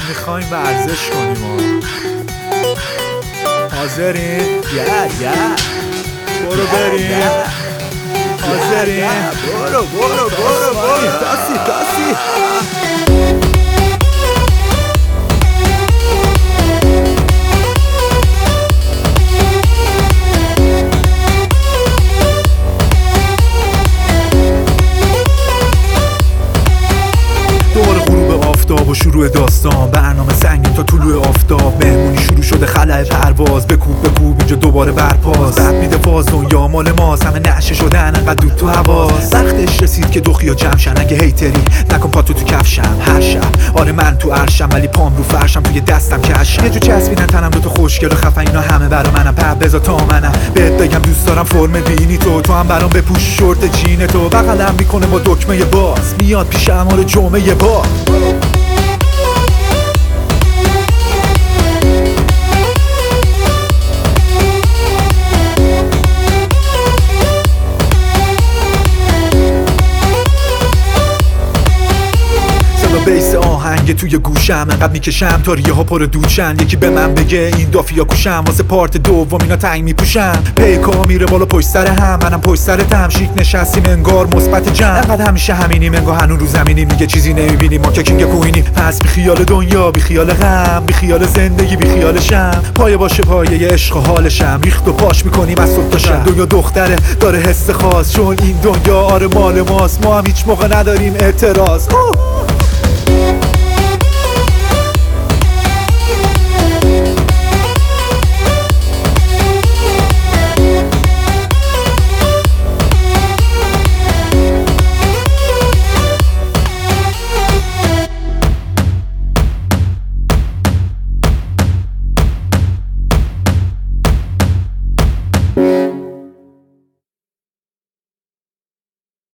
میخوایم ورزش کنیم حاضرین؟ برو بریم حاضرین؟ برو تاسی و شروع داستان برنامه سنگین تا طلوع آفتاب مهمونی شروع شده خلأ پرواز بکوب اینجا دوباره برپاس رب میده فاز دنیا مال ماست همه نشه شدن انقدر دود تو حواس وقتش رسید که دخیا جمع شن اگه هیتری نکن پاتو تو کفشم هر شب آره من تو عرشم ولی پام رو فرشم توی دستم کشم یه جو چسبیدن تنم دوتا خوشگل و خفن اینا همه برا منم پب بذار تا منم بهت بگم دوست دارم فرم بینی تو هم برام بپوش شورت جین تو بغلم میکنه با دکمه باز میاد پیش امار جمعه با بیس آهنگ توی گوشم انقدر میکشم تا ریه ها پر دودشن یکی به من بگه این دافیا کوشم واسه پارت دوم اینا تنگ میپوشم پیکا میره بالا پشت سر هم منم پشت سرتم شیک نشستیم انگار مثبت جمع انقدر همیشه همینیم انگار هنوز رو زمینیم دیگه چیزی نمیبینیم ما که کینگ کوینیم پس بی خیال دنیا بی خیال غم بی خیال زندگی بی خیال شم پایه باشه پایه عشق و حالشم ریخت و پاش میکنیم از صبح تا شب دنیا دختره داره حس خاص چون این دنیا آره مال ماست ما هم هیچ موقع نداریم اعتراض